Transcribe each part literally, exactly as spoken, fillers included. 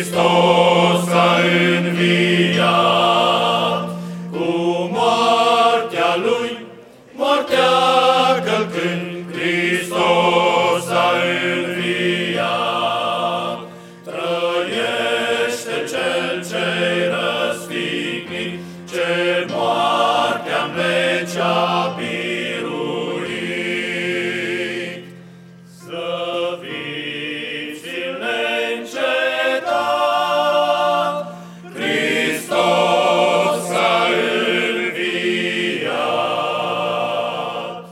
Hristos a înviat, cu moartea Lui, moartea călcând, Hristos a înviat. Trăiește Cel ce-i răstignit, ce moartea-n veci a biruit. Să fiți și neîncetat, Hristos a înviat.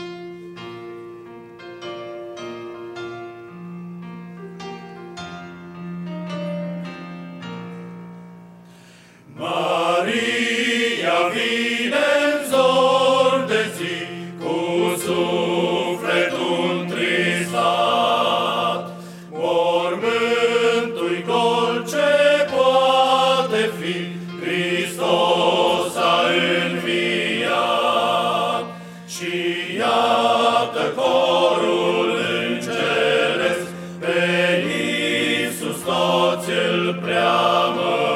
Maria vine-n zor de zi, cu sufletul întristat. Mormântul-i gol, ce poate fi, Hristos a înviat. Și iată corul îngeresc, pe Iisus toți îl preamă.